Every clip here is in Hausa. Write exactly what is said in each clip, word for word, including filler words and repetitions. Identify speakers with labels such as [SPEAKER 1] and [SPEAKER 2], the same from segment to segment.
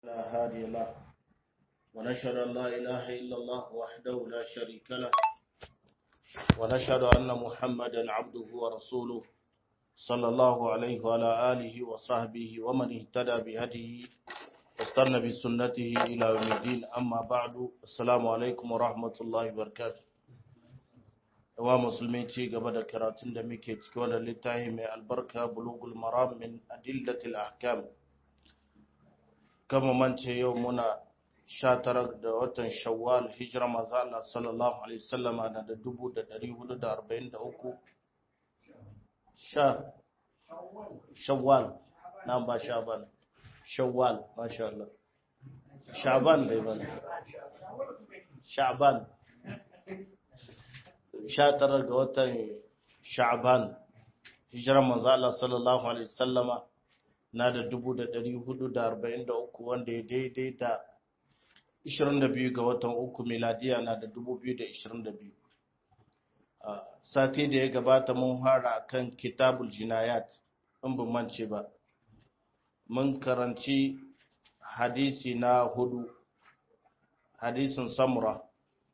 [SPEAKER 1] لا هادي له ونشهد أن لا إله إلا الله وحده لا شريك له ونشهد أن محمدا عبده ورسوله صلى الله عليه وعلى آله وصحبه ومن اهتدى بهديه واستنى بسنته إلى يوم الدين. أما بعد، السلام عليكم ورحمة الله وبركاته. wa musulmi ci gaba da karatun da muke ciki wanda littafi mai albarka bulugul maram min adillatil ahkam. Kama mance yau muna sha tara da watan shawwal, hijira manzo Allah sallallahu alaihi wasallam na da dubu da dari hudu da arba'in da uku. Sha shawwal na ba shaban shawwal masha Allah shaban dai bane shaban sha tara ga watan sha'ban, hijirar manzo Allah sallallahu alaihi wasallama na da dubu da dari hudu da arba'in da uku, wanda ya daidai da ishirin da biyu ga watan uku miladiya na da dubu biyu da ishirin da biyu. Sati da ya gabata mun fara kan kitabul jinayat, in ban mance ba mun karanci hadisi na hudu, hadisin samura,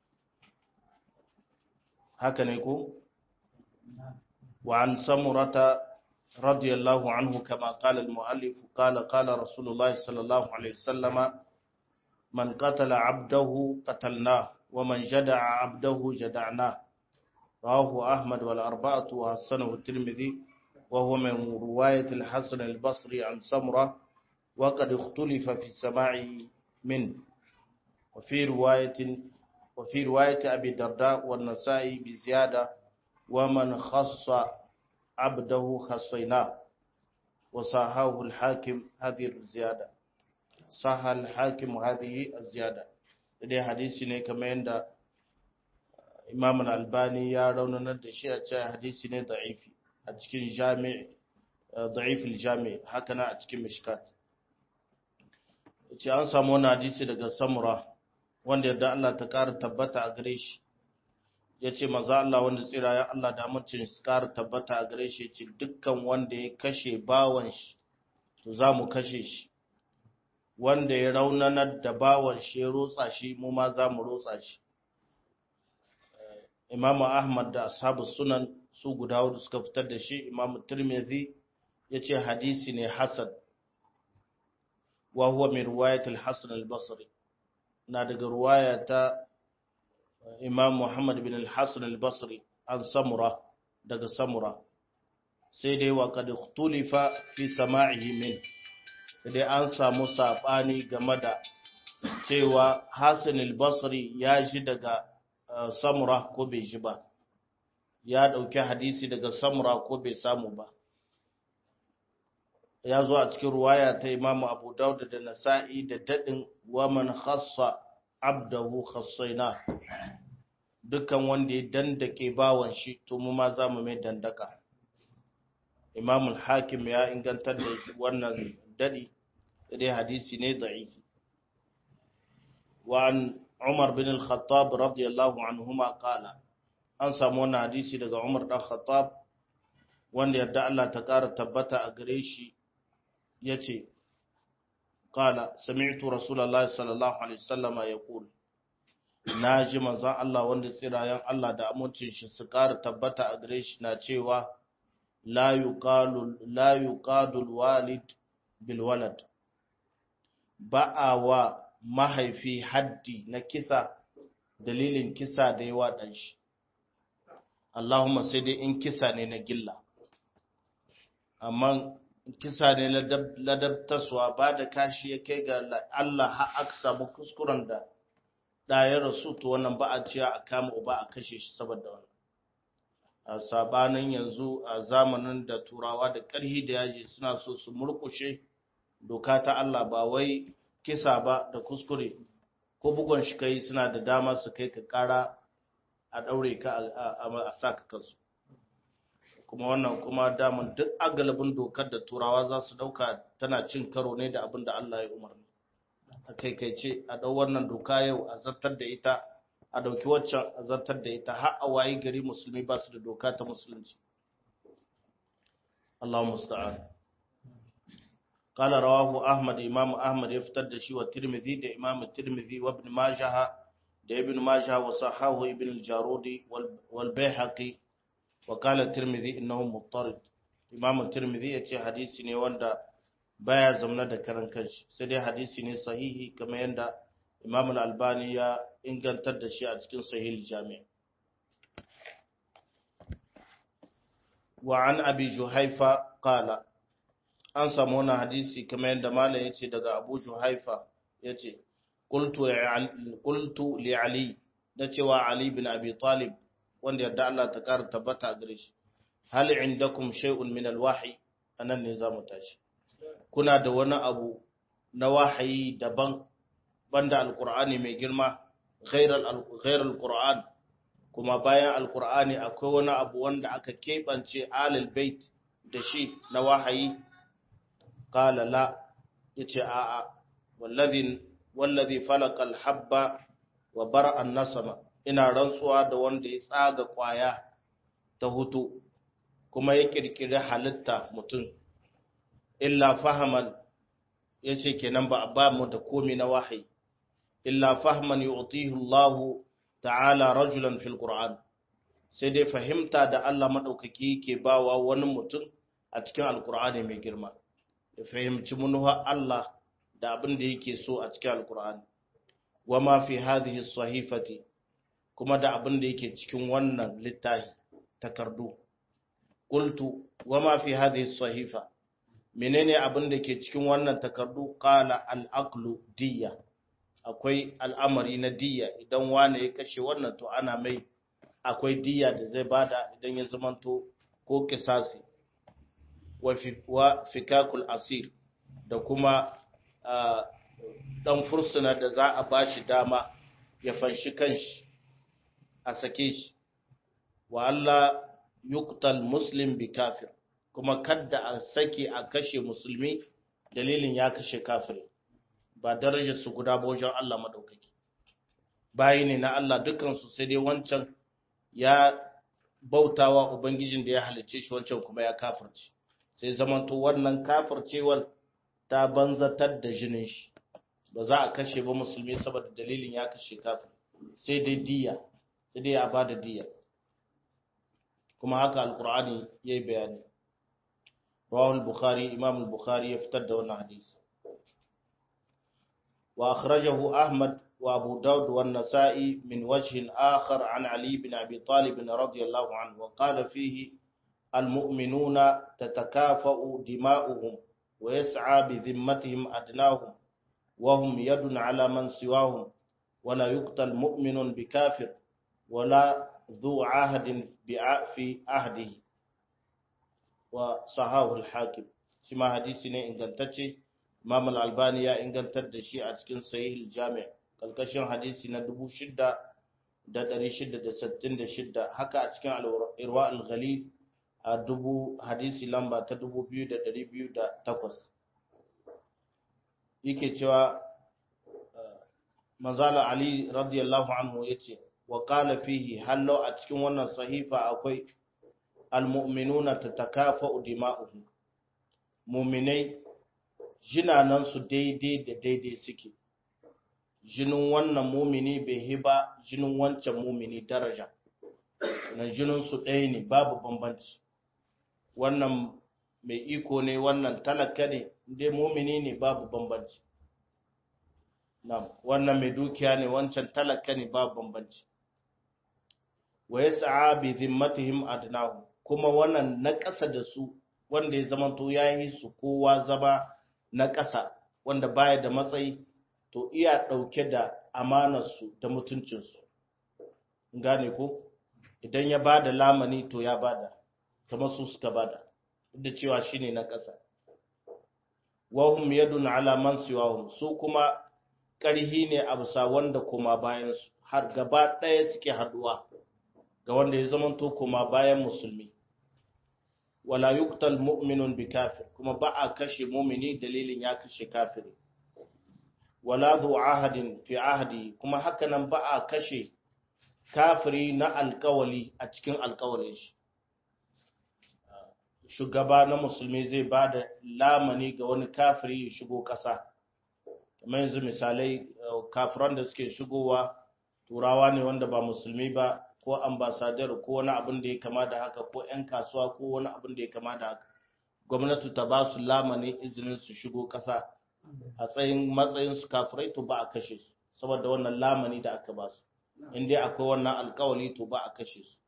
[SPEAKER 1] haka ne ko? wa an samurata radiyallahu anhu kama qala al-muallif qala qala rasulullah sallallahu alaihi wasallam man qatala abdahu qatalna wa man jada'a abdahu jada'na, rawahu ahmad wal arba'atu wa hasanahu at-tirmidhi wa huwa min riwayat al-hasan al-basri an samura wa qad ikhtalafa fi as-sama'i min wa fi riwayatin وفي رواية أبي الدرداء والنسائي بزيادة ومن خص عبده خصيناه، وصححه الحاكم هذه الزيادة صح الحاكم هذه الزيادة. دي حديثي ne kamar yadda Imam Al-Albani ya raunanar da shi a cikin hadisi ne da'ifi a cikin jami' da'if al-jami', haka na a cikin mishkat. Ce an samu wannan hadisi daga Samura wanda yadda Allah ta ƙara tabbata a gare shi, ya ce maza Allah wanda tsira ya Allah da amincin su ƙara tabbata a gare shi, ce dukkan wanda ya kashe bawan shi to za mu kashe shi, wanda ya raunanar da bawan shi ya rotsa shi mu ma za mu rotsa shi. Imam Ahmad da ashabu sunan su guda hudu suka fitar da shi. Imam Tirmidhi ya ce hadisi ne hasan, wa huwa min riwayat al-Hasan al-Basri, na daga ruwaya ta Imam Muhammad bin al-Hasan al-Basri an Samura, daga Samura. Sai dai wa kad ikhtulifa fi sama'ihi min, dai an samu sabani game da cewa Hasan al-Basri ya ji daga Samura ko bai ji ba, ya dauki hadisi daga Samura ko bai samu ba. Ya zo a cikin ruwaya ta Imam Abu Dawud da Nasa'i da dadin wa man khassa abdahu khassaina, dukkan wanda ya dandake bawan shi to mu ma za mu mai dandaka. Imam al-Hakim ya ingantar da wannan dadi, dai hadisi ne da'ifi. Wa an Umar bin al-Khattab radiyallahu anhuma qala, an samu wannan hadisi daga Umar dan Khattab wanda yarda Allah ta ƙara tabbata a gare shi, yace qala sami'tu rasulullahi sallallahu alaihi wasallam yaqul, naji manzon Allah wanda tsirayen Allah da amincin shi su ƙara tabbata a gare shi na cewa la yuqalu la yuqadul walid bil walad, ba'a wa mahaifi haddi na kisa dalilin kisa da yawa dan shi, Allahumma sai dai in kisa ne na gilla, amma kisa ne ladabtaswa ba da kashi ya kai ga Allah har aka samu kuskuren da ɗaya rasu, to wannan ba a ciya a kama uba a kashe shi saboda wannan. A sabanin yanzu a zamanin da turawa da ƙarhi da yaji suna so su murkushe doka ta Allah, ba wai kisa ba da kuskure ko bugon shi kai suna da dama su kai ka ƙara a ɗaure ka a sa ka kansu. Kuma wannan kuma daman duk agalabin dokar da turawa za su dauka tana cin karo ne da abin da Allah ya umarni. A kai kai ce a dau wannan doka yau a zartar da ita, a dauki waccan a zartar da ita, har a wayi gari musulmi ba su da doka ta musulunci. Allahu musta'an. qala rawahu ahmad imam ahmad ya fitar da shi wa tirmidhi da imam tirmidhi wa ibn majah da ibn majah wa sahahu ibn al-jarudi wal bayhaqi wa qala tirmidhi innahu muttarid imam tirmidhi yace hadisi ne wanda baya zamna da karan kanshi sai dai hadisi ne sahihi kamar yanda imam al-albani ya ingantar da shi a cikin sahih al-jami' wa an abi juhaifa qala an samu wani hadisi kamar yadda malam yace daga abu juhaifa yace qultu qultu li ali da cewa ali bin abi talib wanda yadda Allah ta kara tabbata gare shi hal indakum shay'un min al-wahyi anan ne zamu tashi kuna da wani abu na wahayi daban banda alqur'ani mai girma ghairal ghairal qur'an kuma bayan alqur'ani akwai wani abu wanda aka kebance alal bait da shi na wahayi qala la yace a a wallazi wallazi falaqa alhabba wa bara an-nasama ina rantsuwa da wanda ya tsaga kwaya ta hutu kuma ya kirkiri halitta mutum illa fahaman yace kenan ba ba mu da komai na wahayi illa fahman yu'tihi Allah ta'ala rajulan fil Qur'an sai dai fahimta da Allah madaukaki yake bawa wani mutum a cikin alqur'ani mai girma ya fahimci munuha Allah da abin da yake so a cikin alqur'ani wama fi hadhihi as-sahifati kuma da abin da yake cikin wannan littafi takardu qultu wama fi hadhihi as-sahifa menene abin da ke cikin wannan takardu qala al-aqlu diyya akwai al'amari na diyya idan wani ya kashe wannan to ana mai akwai diyya da zai bada idan ya zamanto ko kisasi wa fikakul asir da kuma dan fursuna da za a bashi dama ya fanshi kanshi a sake shi wa Allah yuqtal muslim bi kafir kuma kadda a sake a kashe musulmi dalilin ya kashe kafiri ba darajar su guda ba wajen Allah madaukaki bayi ne na Allah dukansu sai dai wancan ya bautawa ubangijin da ya halicce shi wancan kuma ya kafirce sai zamanto wannan kafircewar ta banzatar da jinin shi ba za a kashe ba musulmi saboda dalilin ya kashe kafir sai dai diya sai dai a bada diya kuma haka alqur'ani yayi bayani rawahu al-bukhari imam al-bukhari ya fitar da wannan hadisi وأخرجه أحمد وأبو داود والنسائي من وجه آخر عن علي بن أبي طالب رضي الله عنه وقال فيه المؤمنون تتكافأ دماؤهم ويسعى بذمتهم أدناهم وهم يد على من سواهم ولا يقتل مؤمن بكافر ولا ذو عهد في عهده وصحاه الحاكم كما حديثنا إن قلتشي Imam al-Albani ya ingantar da shi a cikin Sahih al-Jami' kalkashin hadisi na dubu shida da ɗari shida da sittin da shida haka a cikin al-Irwa al-Ghalil a dubu hadisi lamba ta dubu biyu da ɗari biyu da takwas yake cewa manzala Ali radiyallahu anhu yace wa qala fihi hallo a cikin wannan sahifa akwai al-mu'minuna tatakafa'u dima'uhum mu'minai jinanansu daidai da daidai suke jinin wannan mumini bai hiba jinin wancan mumini daraja na jininsu ɗaya ne babu bambanci wannan mai iko ne wannan talaka ne dai mumini ne babu bambanci na wannan mai dukiya ne wancan talaka ne babu bambanci wa yas'a bi zimmatihim adnahu kuma wannan na ƙasa da su wanda ya zamanto yayi su kowa zama na ƙasa wanda baya da matsayi to iya ɗauke da amanarsu da mutuncinsu gane ko idan ya bada lamani to ya bada kamar su suka bada da cewa shine na ƙasa wahum yadun ala man siwahum su kuma ƙarhi ne a bisa wanda kuma bayan su har gaba ɗaya suke haduwa ga wanda ya zamanto kuma bayan musulmi wala yuqtal mu'minun bi kafir kuma ba a kashe mu'mini dalilin ya kashe kafiri wala dhu ahadin fi ahdi kuma haka nan ba a kashe kafiri na alƙawali a cikin alƙawalin shi shugaba na musulmi zai ba da lamani ga wani kafiri ya shigo ƙasa. Kamar yanzu misalai kafiran da suke shigowa turawa ne wanda ba musulmi ba, ko ambasadar ko wani abin da ya kama da haka, ko 'yan kasuwa ko wani abin da ya kama da haka. Gwamnati ta ba su lamani izinin su shigo ƙasa a tsayin matsayin su kafirai, to ba a kashe su saboda wannan lamani da aka ba su. In dai akwai wannan alƙawari to ba a kashe su.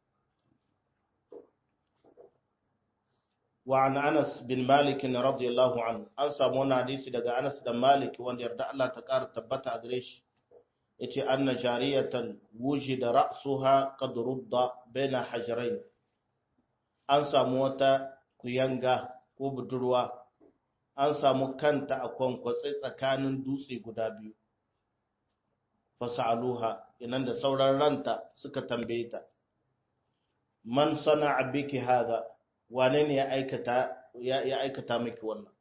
[SPEAKER 1] وعن أنس بن مالك رضي الله عنه أن سامونا حديث دقى أنس بن مالك وان يرد الله تقار تبتا أدريش يتي أن جارية وجد رأسها قد رد بين حجرين أن ساموتا كيانغا وبدروا أن سامو كانت أكون قصيصة كان دوسي قدابيو فسألوها إنان سورا رانتا سكتا بيتا من صنع بك هذا wane ne ya aikata ya aikata miki wannan?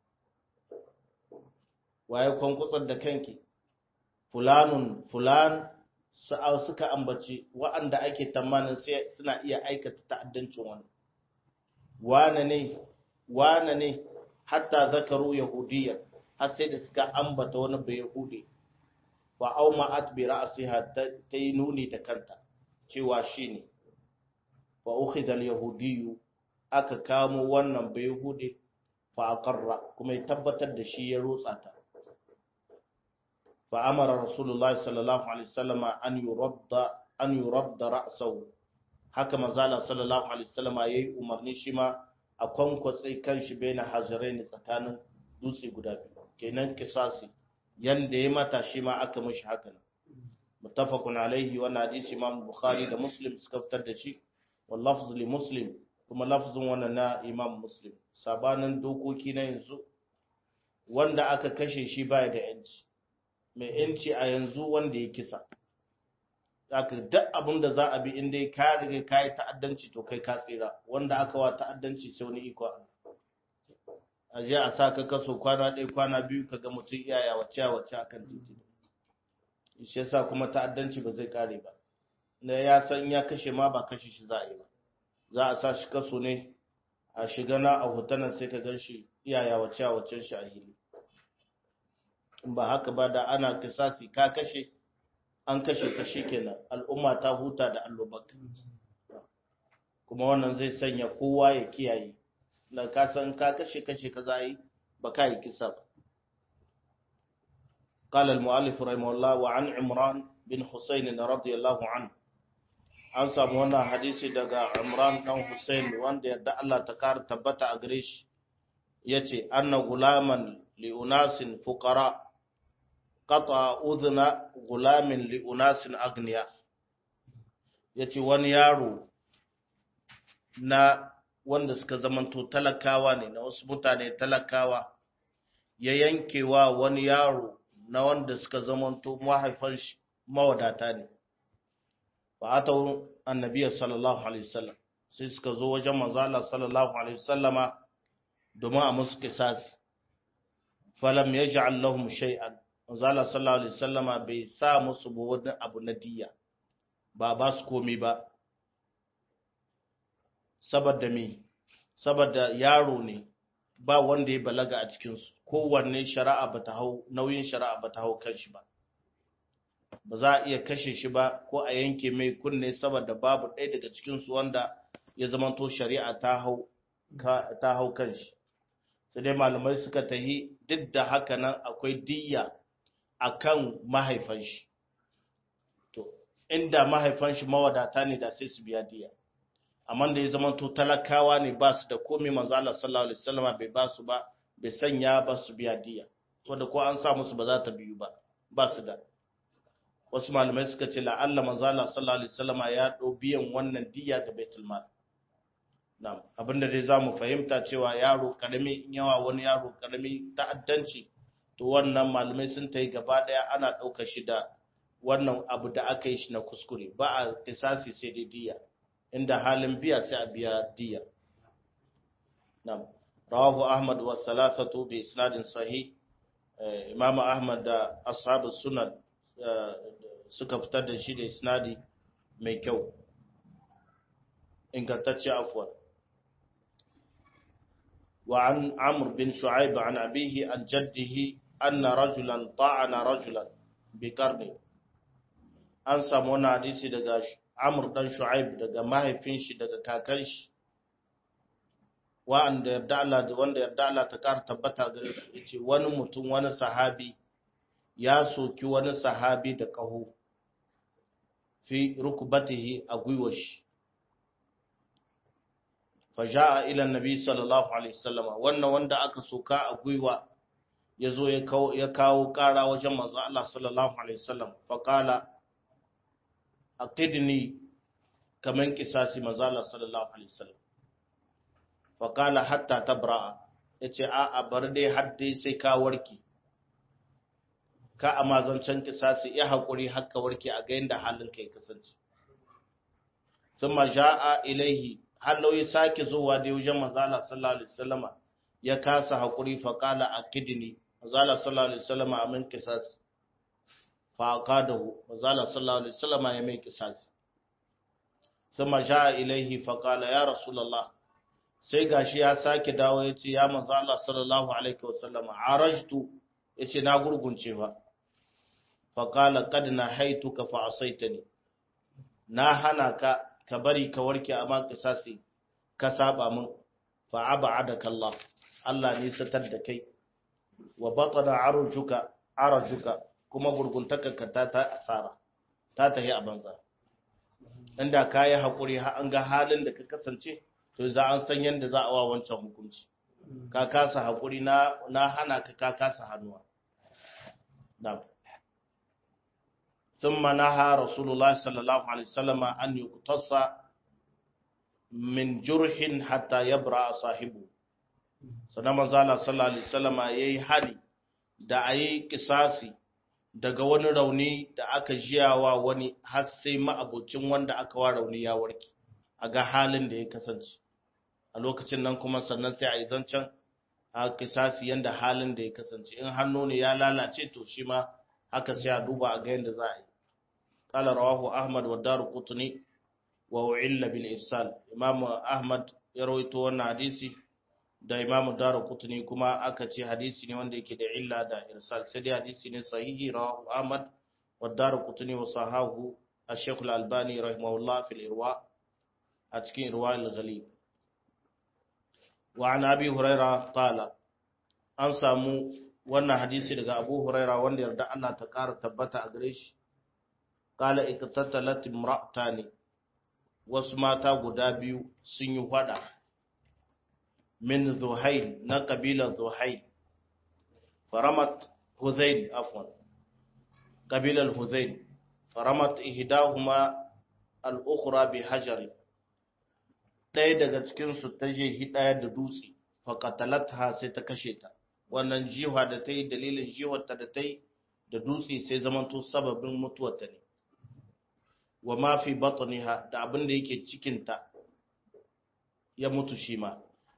[SPEAKER 1] Waye kwankutsar da kanki? Fulanun fulan suka ambaci wa'anda ake tamanin sai suna iya aikata ta'addancin wannan. Wane ne wane ne hatta zakaru yahudiyya, har sai da suka ambata wani bai yahudi. Wa auma'at bi ra'siha ta yi nuni da kanta cewa shine. Wa ukhidha al-yahudiyyu, aka kamo wannan bai hude fa aqarra, kuma ya tabbatar da shi ya rotsa ta. Fa amara rasulullahi sallallahu alaihi wasallam an yuradda an yuradda ra'sahu, haka manzala sallallahu alaihi wasallam yayi umarni shi ma a kwankwatse kanshi baina hajarain tsakanin dutse guda biyu, kenan kisasi yanda ya mata shi ma aka mishi haka nan. Muttafaqun alaihi, wa hadisi imam bukhari da muslim suka fitar da shi, wal lafz li muslim, kuma lafzin wannan na imam muslim. Sabanin dokoki na yanzu, wanda aka kashe shi baya da yanci. Mai yanci a yanzu wanda ya kisa, zaka duk abin da za a bi inda ka riga ka yi ta'addanci to kai ka tsira. Wanda aka wa ta'addanci sai wani iko a je a sa ka kaso kwana ɗaya kwana biyu ka ga mutum iyaya wace wace akan titi. Shi yasa kuma ta'addanci ba zai kare ba, na ya san ya kashe ma ba kashe shi za a yi ba. Za a sa shi kaso ne a shiga na a hotunan sai ka gan shi iyaya wace a wacen shi a hili. In ba haka ba da ana kisasi ka kashe an kashe ka shi kenan, al'umma ta huta da allobaka. Kuma wannan zai sanya kowa ya kiyaye, da ka san ka kashe kashe ka za a yi ba ka yi kisa ba. قال المؤلف رحمه الله وعن عمران بن حسين رضي الله عنه, an samu wannan hadisi daga Imran dan Hussein wanda yadda Allah ta kar tabbata a gare shi, yace anna gulaman li unasin fuqara qata udhna gulamin li unasin agniya, yace wani yaro na wanda suka zamanto talakawa ne, na wasu mutane talakawa, ya yankewa wani yaro na wanda suka zamanto mahaifan shi mawadata ne. Fa atau annabi sallallahu alaihi wasallam, sai suka zo wajen manzo Allah sallallahu alaihi wasallama domin a musu kisasi. Falam yaj'al lahum shay'an, manzo Allah sallallahu alaihi wasallama bai sa musu wani abu na diya, ba ba su komai ba. Saboda me? Saboda yaro ne, ba wanda ya balaga a cikin su, kowanne shari'a bata hau nauyin shari'a bata hau kanshi ba. Ba za a iya kashe shi ba ko a yanke mai kunne saboda babu ɗaya daga cikinsu wanda ya zamanto shari'a ta hau ta hau kanshi. Sai dai malamai suka tahi duk da haka nan akwai diyya akan mahaifan shi. To inda mahaifan shi mawadata ne da sai su biya diyya, amma da ya zamanto talakawa ne ba su da komai, manzo Allah sallallahu alaihi wasallam bai ba su ba, bai sanya ba su biya diyya, wanda ko an sa musu ba za ta biyu ba, ba su da. Wasu malamai suka ce la'alla manzo Allah sallallahu alaihi wasallama ya dau biyan wannan diya ga Baitul Mal. Na'am, abinda dai zamu fahimta cewa yaro karami in yawa wani yaro karami ta'addanci, to wannan malamai sun tayi gaba daya ana dauka shi da wannan abu da aka yi shi na kuskure, ba a kisasi sai dai diya, inda halin biya sai a biya diya. Na'am, rawahu Ahmad wa thalathatu bi isnadin sahih. Imam Ahmad da ashabus sunan suka fitar da shi da isnadi mai kyau, ingantacce afwan. وعن عمرو بن شعيب عن أبيه عن جده أن رجلا طعن رجلا بقرنه an samu wani hadisi daga Amr dan Shu'aib daga mahaifin shi daga kakan shi wanda yarda Allah wanda yarda Allah ta kar tabbata gare shi yace wani mutum wani sahabi ya soki wani sahabi da kaho fi rukbatihi a gwiwar shi faja'a ila annabi sallallahu alaihi wasallam wannan wanda aka soka a gwiwa yazo ya kawo ya kawo kara wajen manzo Allah sallallahu alaihi wasallam fa qala aqidni kaman kisasi manzo Allah sallallahu alaihi wasallam fa qala hatta tabra'a yace a a bar dai har dai sai ka warki ka amma zancan kisasi ya hakuri hakka warki a ga yanda halin kai kasance thumma ja'a ilaihi hallo ya sake zuwa da wajen manzala sallallahu alaihi wasallama ya kasa hakuri fa qala aqidni manzala sallallahu alaihi wasallama amin kisas fa aqadahu manzala sallallahu alaihi wasallama ya mai kisas thumma jaa ilaihi fa qala ya rasulullah sai gashi ya sake dawo yace ya manzala sallallahu alaihi wasallama arajtu yace na gurgunce fa fa qala qad nahaituka fa asaitani na hana ka ka bari ka warke amma kisasi ka saba mun fa ab'adaka Allah Allah ne satar da kai wa batana arjuka arjuka kuma gurguntaka ka ta ta asara ta tahi a banza inda kai hakuri har an ga halin da ka kasance to za an san yanda za a wa wancan hukunci ka kasa hakuri na na hana ka ka kasa hannuwa na'am ثم نهى رسول الله صلى الله عليه وسلم أن يقتص من جرح حتى يبرأ صاحبه sannan manzala sallallahu alaihi wasallama yayi hali da ayi kisasi daga wani rauni da aka jiyawa wani har sai ma'abocin wanda aka wa rauni ya warke a ga halin da ya kasance a lokacin nan kuma sannan sai ayi zancen a kisasi yanda halin da ya kasance in hannu ne ya lalace to shi ma haka sai a duba a ga yanda za a yi قال رواه أحمد والدارقطني وعل بالإرسال إمام أحمد يرويته wannan hadisi da Imam Darqutni kuma aka ce hadisi ne wanda yake da illa da irsal sai dai hadisi ne sahihi rawahu Ahmad wa Darqutni wa sahahu Al-Sheikh Al-Albani rahimahullah fil Irwa a cikin Irwa al-Ghalib wa an Abi Hurairah qala an samu wannan hadisi daga Abu Hurairah wanda yarda Allah ta kara tabbata a gare shi kala iktatalat imra'tani wasu mata guda biyu sun yi fada min zuhail na kabilar zuhail faramat huzail afwan kabilar huzail faramat ihdahuma al-ukhra bi hajari ɗaya daga cikin su ta je hidaya da dutse fa qatalatha sai ta kashe ta wannan jiwa da ta yi dalilin jiwarta da ta yi da dutse sai zamanto sababin mutuwarta ne wa ma fi batniha da abin da yake cikinta ya mutu shi ma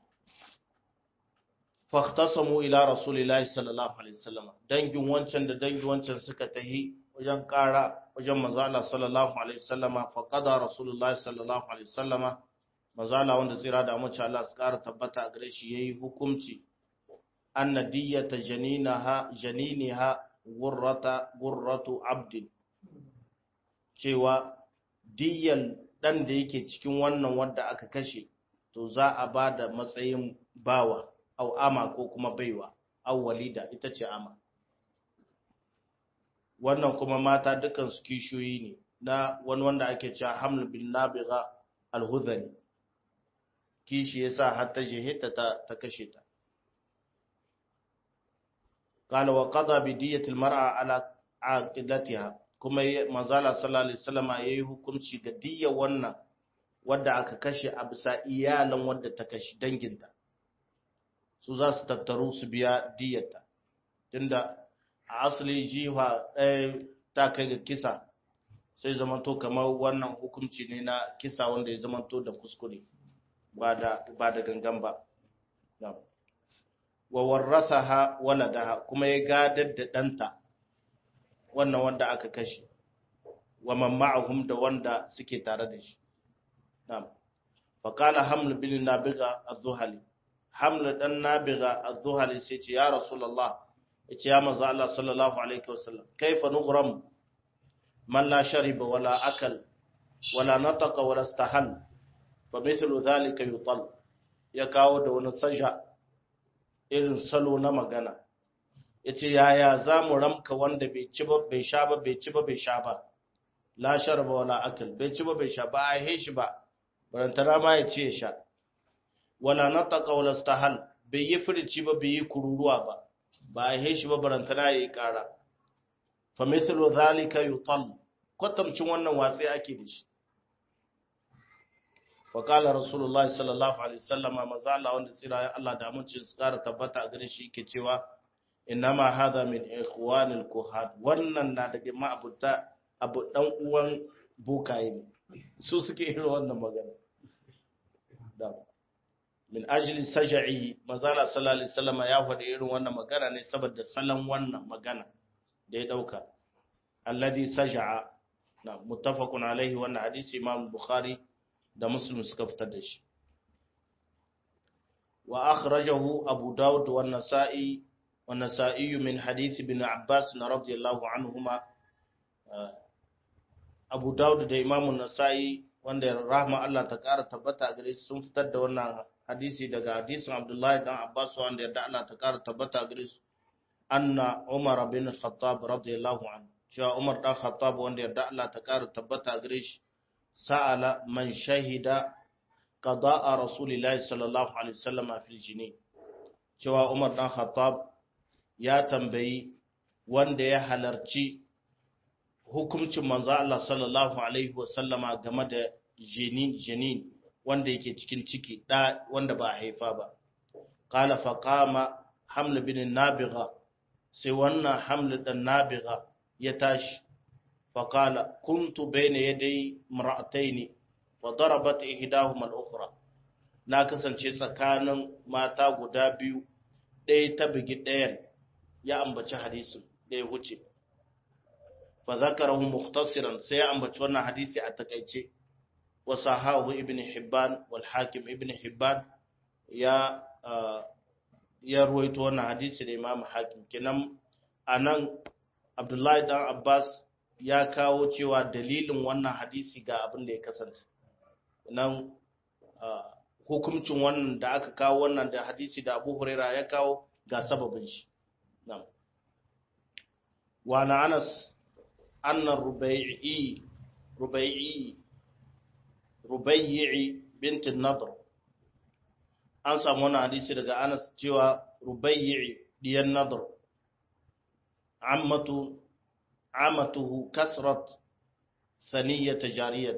[SPEAKER 1] fahtasamu ila rasulillahi sallallahu alaihi wasallam dangin wancan da dangin wancan suka tahi wajen kara wajen manzala sallallahu alaihi wasallama fa qada rasulullahi sallallahu alaihi wasallama manzala wanda tsira da mace Allah su kara tabbata a gare shi yayi hukunci anna diyata janinaha janiniha gurrata gurratu abdin cewa diyan dan da yake cikin wannan wanda aka kashe to za a ba da matsayin bawa au ama ko kuma baiwa au walida ita ce ama wannan kuma mata dukan su kishiyoyi ne na wani wanda ake cewa Haml bin Nabiga al-Hudhali kishi yasa har ta jehita ta ta kashe ta qala wa qada bi diyati al-mar'a ala aqidatiha kuma manzala sallallahu alaihi wasallam yayi hukunci ga diyya wannan wanda aka kashe a bisa iyalan wanda ta kashe danginta su za su tattaru su biya diyyata tunda a asali jiha ɗaya ta kai ga kisa sai zamanto kamar wannan hukunci ne na kisa wanda ya zamanto da kuskure ba da ba da gangan ba wa warathaha waladaha kuma ya gadar da ɗanta wannan wanda aka kashe wa man ma'ahum da wanda suke tare da shi na'am fa qala Haml bin Nabiga az-Zuhali Hamlu dan Nabiga az-Zuhali sai ce ya Rasulullah yace ya manzo Allah sallallahu alaihi wasallam kaifa nughram man la shariba wala akal wala nataqa wala istahal fa mithlu dhalika yutal ya kawo da wani saja irin salo na magana yace yaya zamu ramka wanda bai ci ba bai sha ba bai ci ba bai sha ba la sharba wala akal bai ci ba bai sha ba a he shi ba barantana ma ya ce sha wala nataqa wala istahal bai yi firici ba bai yi kururuwa ba ba a he shi ba barantana ya yi kara fa mithlu zalika yutal kwatamcin wannan watsi ake da shi wa qala rasulullahi sallallahu alaihi wasallam maza Allah wanda tsira Allah da amincin su kara tabbata a gare shi yake cewa innama hadha min ikhwanil kuhat wannan na daga ma'abuta abu dan uwan bokaye ne su suke irin wannan magana da min ajli saj'i mazala sallallahu alaihi wasallam ya faɗi irin wannan magana ne saboda salon wannan magana da ya dauka alladhi saj'a na muttafaqun alaihi wannan hadisi imam bukhari da muslim suka fitar da shi wa akhrajahu abu daud wa an-nasa'i wa an-nasa'i min hadith ibn abbas radiyallahu anhuma abu daud da imam an-nasa'i wanda rahma Allah ta kara tabbata gare su sun fitar da wannan hadisi daga hadisin abdullahi dan abbas wanda yarda Allah ta kara tabbata gare su anna umar bin khattab radiyallahu anhu cewa umar dan khattab wanda yarda Allah ta kara tabbata gare shi sa'ala man shahida qada'a rasulillahi sallallahu alaihi wasallam fil jini cewa umar dan khattab ya tambayi wanda ya halarci hukuncin manzo Allah sallallahu alaihi wasallama game da jinin jinin wanda yake cikin ciki da wanda ba a haifa ba qala fa qama haml bin nabigha sai wannan haml dan nabigha ya tashi fa qala kuntu bayna yaday mar'atayn wa darabat ihdahuma al-ukhra na kasance tsakanin mata guda biyu ɗaya ta bigi ɗayan ya ambaci hadisin ɗaya wuce fa zakarahu mukhtasiran sai ya ambaci wannan hadisi a takaice wa sahahu ibn hibban wal hakim ibn hibban ya ya ruwaito wannan hadisi da imam hakim kenan anan abdullahi dan abbas ya kawo cewa dalilin wannan hadisi ga abin da ya kasance nan hukuncin wannan da aka kawo wannan da hadisi da abu huraira ya kawo ga sababin shi nan wa na anas anna rubai'i rubai'i rubai'i bint an-nadr an samu wannan hadisi daga anas cewa rubai'i diyan nadr ammatu amatuhu kasrat saniyat jariyat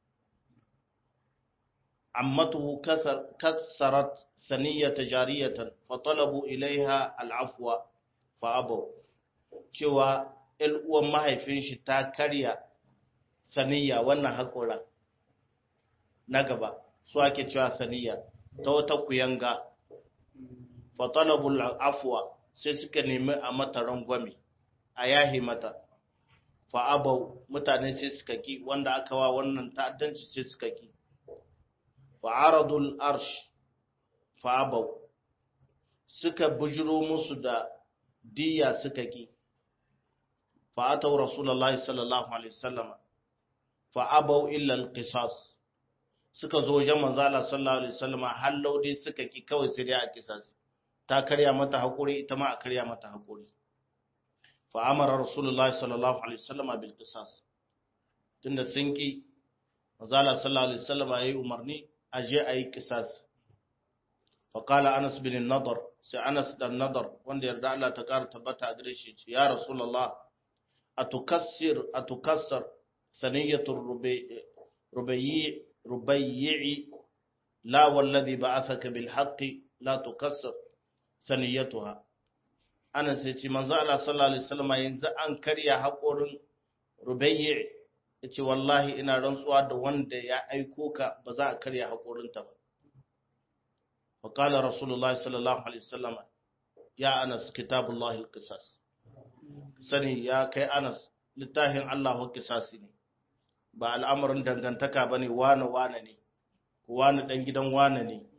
[SPEAKER 1] ammatuhu kasrat saniyat jariyatan fatalabu ilaiha al-afwa fa abu cewa il uwan mahaifin shi ta karya saniya wannan hakura na gaba su ake cewa saniya ta wata kuyanga fatalabu al-afwa sai suka nemi a mata rangwame a yahi mata fa abau mutane sai suka ki wanda aka wa wannan ta'addanci sai suka ki fa aradul arsh fa abau suka bujiro musu da diya suka ki fa atau rasulullahi sallallahu alaihi wasallam fa abau illa alqisas suka zo wajen manzo Allah sallallahu alaihi wasallam hallau dai suka ki kawai sai dai a kisas ta karya mata hakuri ita ma a karya mata hakuri fa amara rasulullahi sallallahu alaihi wasallam bil qisas tunda sun ki manzo Allah sallallahu alaihi wasallam yayi umarni aje ayi qisas fa qala Anas bin Nadr sai Anas dan Nadr wanda yarda Allah ta kara tabbata a gare shi ya rasulullah atukassir atukassar saniyatu rubayyi rubayyi la wallazi ba'athaka bil haqqi la tukassir saniyatuha ana sai ce manzo Allah sallallahu alaihi wasallam yanzu an karya haƙorin rubayyi yace wallahi ina rantsuwa da wanda ya aiko ka ba za a karya haƙorinta ba fa qala rasulullahi sallallahu alaihi wasallam ya Anas kitabullahi alqisas sani ya kai Anas littafin Allah wa qisasi ne ba al'amarin dangantaka bane wane wane ne wane dan gidan wane ne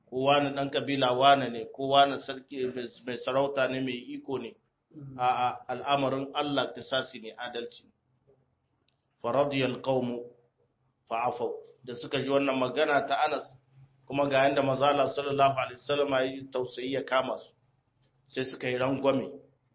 [SPEAKER 1] ko wani dan kabila wani ne ko wani sarki mai sarauta ne mai iko ne a al'amarin Allah kisasi ne adalci faradiyal qaumu fa'afu da suka ji wannan magana ta Anas kuma ga yanda manzo Allah sallallahu alaihi wasallam ya yi tausayi ya kama su sai suka yi rangwame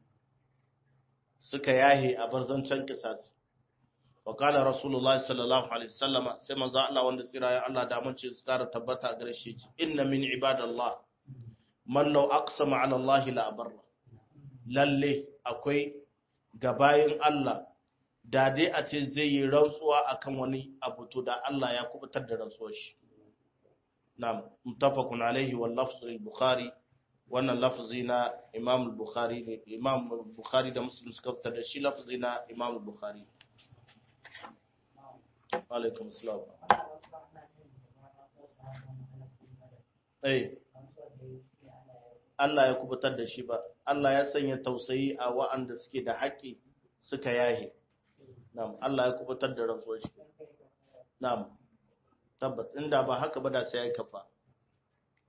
[SPEAKER 1] suka yahe a barzancan kisasi wa qala rasulullahi sallallahu alaihi wasallam sai manzo Allah wanda tsira ya Allah da mun ce su kara tabbata gare shi inna min ibadallah man law aqsama ala Allah la abarra lalle akwai gabayin Allah da dai a ce zai yi rantsuwa akan wani abu to da Allah ya kubutar da rantsuwar shi na'am muttafaqun alaihi wal lafz al-bukhari wannan lafzi na Imam al-Bukhari ne Imam al-Bukhari da Muslim suka fitar da shi lafzi na Imam al-Bukhari alaikum assalam eh Allah ya kubutar da shi ba Allah ya sanya tausayi a wa'anda suke da haƙƙi suka yahe na'am Allah ya kubutar da rantsuwar shi na'am tabbat inda ba haka ba da sai ya kafa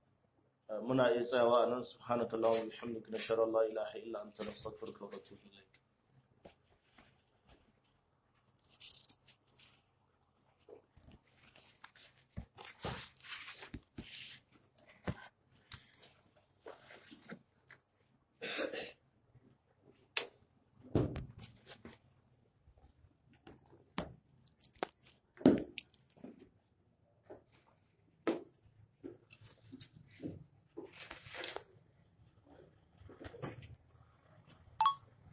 [SPEAKER 1] muna iya tsayawa nan subhanakallahumma wa bihamdika nashhadu an la ilaha illa anta nastaghfiruka wa natubu ilayk